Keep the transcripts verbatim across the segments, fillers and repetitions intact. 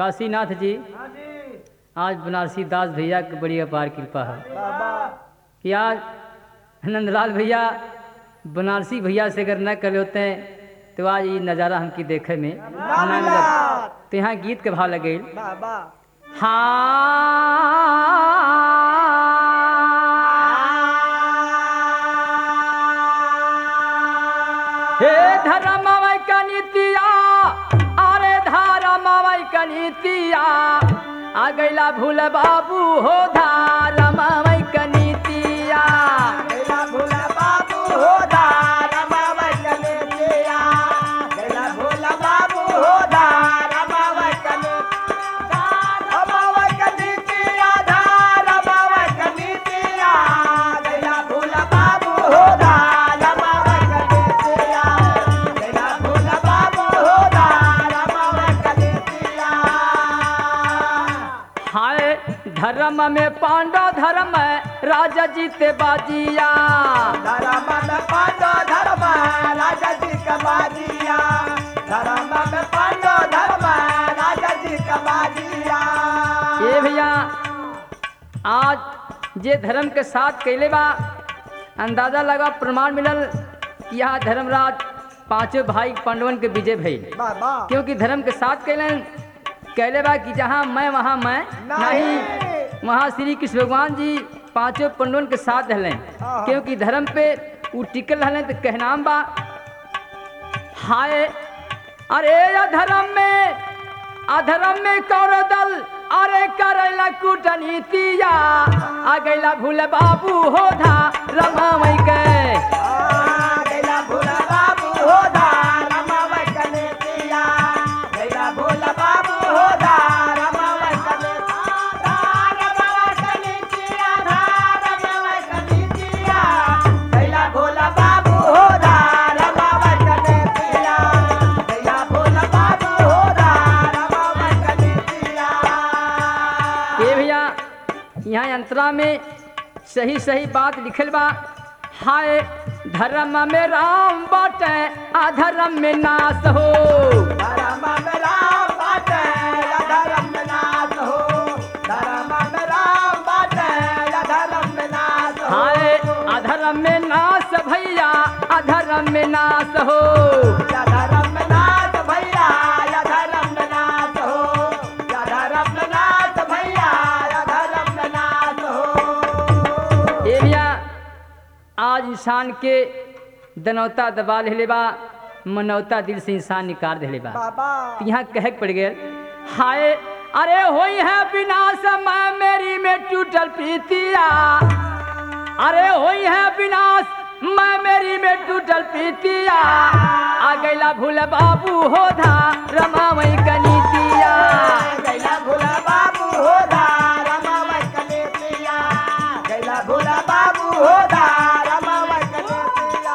काशीनाथ जी, आज बनारसी दास भैया की बड़ी अपार कृपा है कि आज नंदलाल भैया बनारसी भैया से अगर न कर होते हैं तो आज ये नज़ारा हमकी देखे में ना मिलत। तो यहाँ गीत के भाव लगे हे धर्म कनितिया, अरे धर्म कनितिया, आ गैला भूल बाबू हो धर्म कनितिया, गैला भूल बाबू हो धर्म कनितिया, गैला भूल बाबू हो धर्म कनितिया, धर्म कनितिया, धर्म कनितिया, गैला भूल बाबू हो धर्म कनितिया, गैला भूल बाबू हो धर्म कनितिया। हाय धर्म में पांडव धर्म राजा जीते बाजिया, धर्म में पांडव धर्म राजा जी का बाजिया, धर्म में पांडव धर्म राजा जी का बाजिया। ये भैया आज जे धर्म के साथ कैले बा अंदाजा लगा प्रमाण मिलल कि यहाँ धर्मराज पांचों भाई पांडवन के विजय भइल, बाबा क्योंकि धर्म के साथ कैलन कैले बा कि जहाँ मैं वहाँ मैं नहीं, वहाँ श्री कृष्ण भगवान जी पांचों पांडवन के साथ रहलें, क्योंकि धर्म पे उ टिकल रहलें। तो कहनाम बा हाय अरे अधर्म में अधर्म में कौर दल, अरे करैला कूटनीतिया, आ गैला भूल बाबू हो धा रमावई के, आ गैला भूल बाबू हो धर्म कनितिया, गैला भूल बाबू हो धर्म कनितिया, धर्म कनितिया, धर्म कनितिया, गैला भूल बाबू हो धर्म कनितिया, गैला भूल बाबू हो धर्म कनितिया। ये भैया यहाँ यंत्रा में सही सही बात लिखल बा। हाय धर्म में राम बाटे, अधर्म में नाश हो, धर्म में राम बाटे, अधर्म में नाश हो, धर्म में राम बाटे, अधर्म में नाश हो। हाय अधर्म में नाश भैया, अधर्म में नाश हो, अधर्म में नाश भैया, अधर्म में नाश हो, अधर्म में नाश भैया, अधर्म में नाश हो। ये भैया आज इंसान के दनौता दबा ले बा, मनौता दिल से इंसान निकाल दे बा। बाबा तो यहाँ कह पड़ गए हाय अरे होई है विनाश मैं मेरी में टूटल प्रीतिया, अरे होई है विनाश मैं मेरी में टूटल प्रीतिया, आ गैला भूल बाबू हो धा रमावई कनीतिया, गैला भूल बाबू हो धर्म कनितिया, गैला भूल बाबू हो धर्म कनितिया,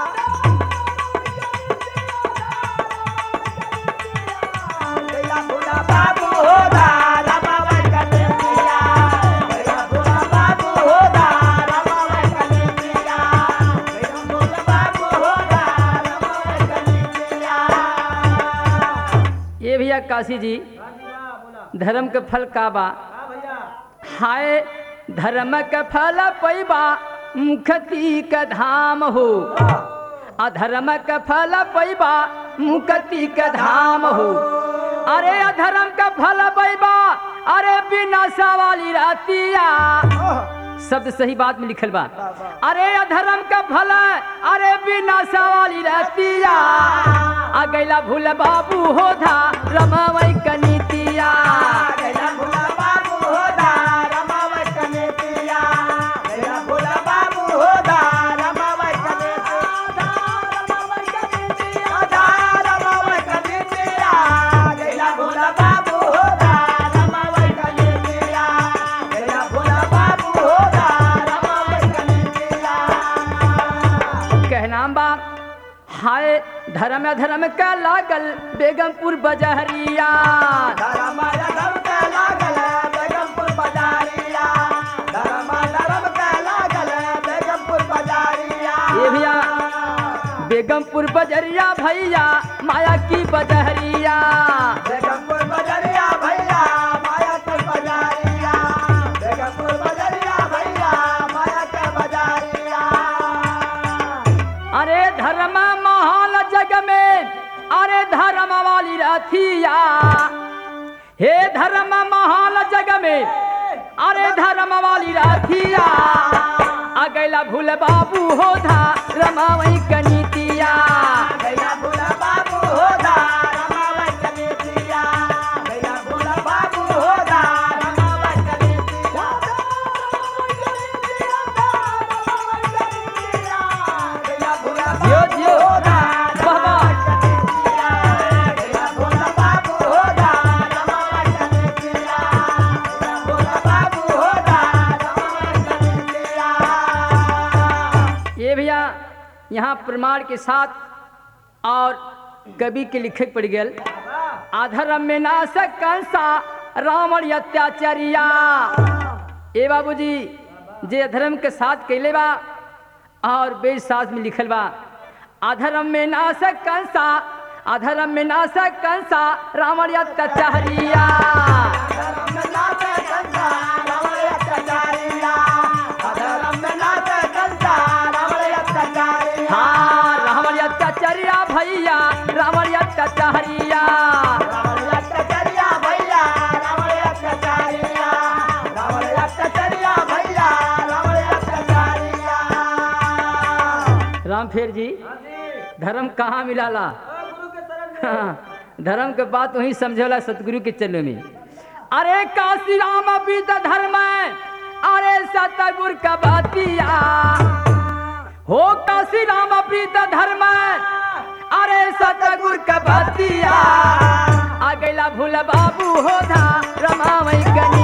गैला भूल बाबू हो धर्म कनितिया, गैला भूल बाबू हो धर्म कनितिया, गैला भूल बाबू हो धर्म कनितिया। ये भैया काशी जी धर्म के फल का बा। हाय धर्म के फल पैबा मुक्ति का धाम हो, अधर्म के फल पैबा मुक्ति का धाम हो, अरे अधर्म का फल पैबा अरे विनाशा वाली रातिया, शब्द सही बात में लिखल बा। अरे अधर्म का फल अरे विनाशा वाली रातिया, आ गैला भूल बाबू हो धा रमावई कनीतिया, गैला भूल बाबू हो धर्म कनितिया, गैला भूल बाबू हो धर्म कनितिया, धर्म कनितिया, गैला भूल बाबू हो धर्म कनितिया, गैला भूल बाबू हो धर्म कनितिया। कहनाम बा हाय धर्म अधर्म का लागल बेगमपुर बजहरिया, धर्म धर्म का लागल बेगमपुर बाजारिया, धर्म धर्म का लागल बेगमपुर बाजारिया। ये भैया बेगमपुर बजरिया भैया माया की बजहरिया, बेगमपुर बजरिया भैया धर्म महाल जग में अरे धर्म वाली रथिया हे धर्म महाल जग में अरे धर्म वाली रथिया अगला भूल बाबू हो धा रमावई कनीतिया गैया भोला बाबू हो दा रमावई कनीतिया गैया भोला बाबू हो दा रमावई कनीतिया गैया भोला जियो जियो हो दा बाबा कनीतिया गैया भोला बाबू हो दा रमावई कनीतिया गैया भोला बाबू हो दा रमावई कनीतिया। ये भैया यहाँ प्रमाण के साथ और कवि के लिखे पड़ गल आधर्म में नाशक कंसा रावण अत्याचारिया ए बाबूजी जे अधर्म के साथ कैले बा और वेद शास्त्र में लिखल बा अधर्म में नाशक कंसा अधर्म में नाशक कंसा रावण अत्याचारिया हाँ रावण अत्याचारिया भैया रावण अत्याचारिया राम फेर जी धर्म कहाँ मिलाला हाँ, धर्म के बात वही समझेला सतगुरु के चरण में अरे काशी राम बीत धर्म अरे सतगुरु का बातिया हो काशी राम प्रीत धर्म अरे सतगुरु का बातिया आ गैला भूल बाबू हो धा रमावई कनी